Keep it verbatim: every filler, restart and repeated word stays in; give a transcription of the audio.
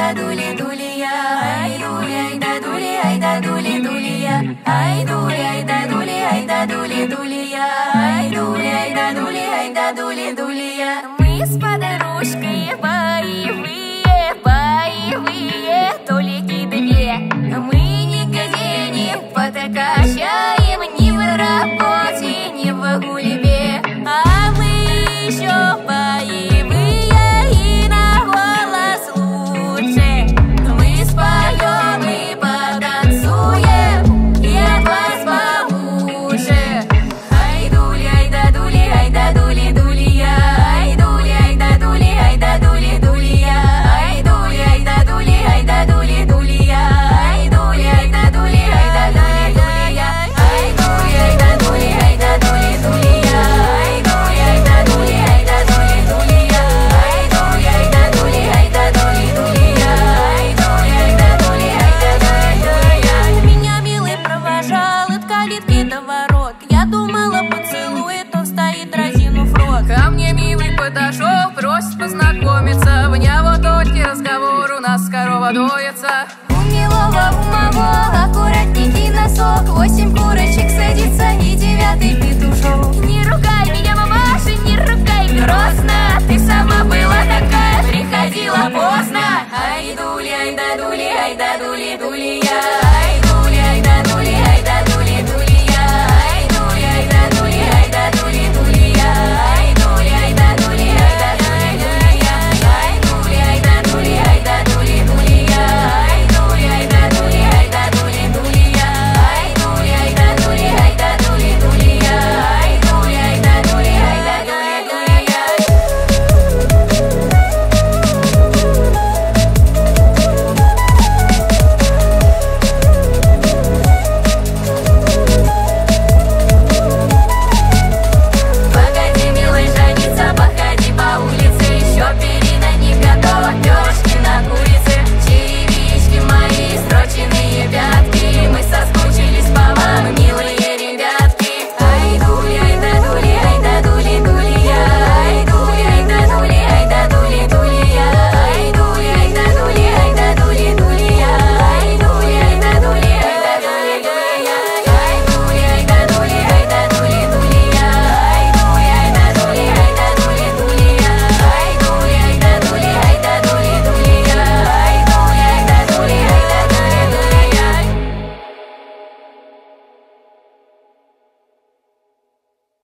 да дули, дули я. Ай, дули, ай, да дули, ай, да дули, дули я. Ай, дули, ай, да дули, ай, да дули, дули я. Ай, дули, ай, да дули, ай, да дули, дули я. Мы с подружкой боевые, боевые, толики две. Мы нигде не потакащаем, ни в работе, ни в гульбе. А мы еще боевые и на голос лучше. Мы споем и потанцуем, и от вас получше. Ай, дули, ай, да дули, ай, да дули, дули я. Ай, дули, ай, да дули, ай, да дули, дули я. Ай, дули, ай, да дули, ай, да дули, дули я. Ай, дули, ай, да дули, ай, да дули, дули я. Ай, дули, ай, да дули, ай, да дули, дули я. Ай, дули, ай, да дули, ай, да дули, дули я. Ай, дули, ай, да дули, ай, да дули, дули я. Ай, дули, ай, да дули, ай, да дули, дули я. Меня милый провожал от калитки до ворот. Я думала, поцелует, он стоит, разинув рот. Ко мне милый подошел, просит познакомиться. В нявоточке разговор у нас корова доится. У милого, у моего аккуратненький носок. Восемь курочек садится и девятый петушок. Не ругай меня, мамаша, не ругай грозно. Ты сама была такая, приходила поздно. Ай, дули, ай, да дули, ай, да дули.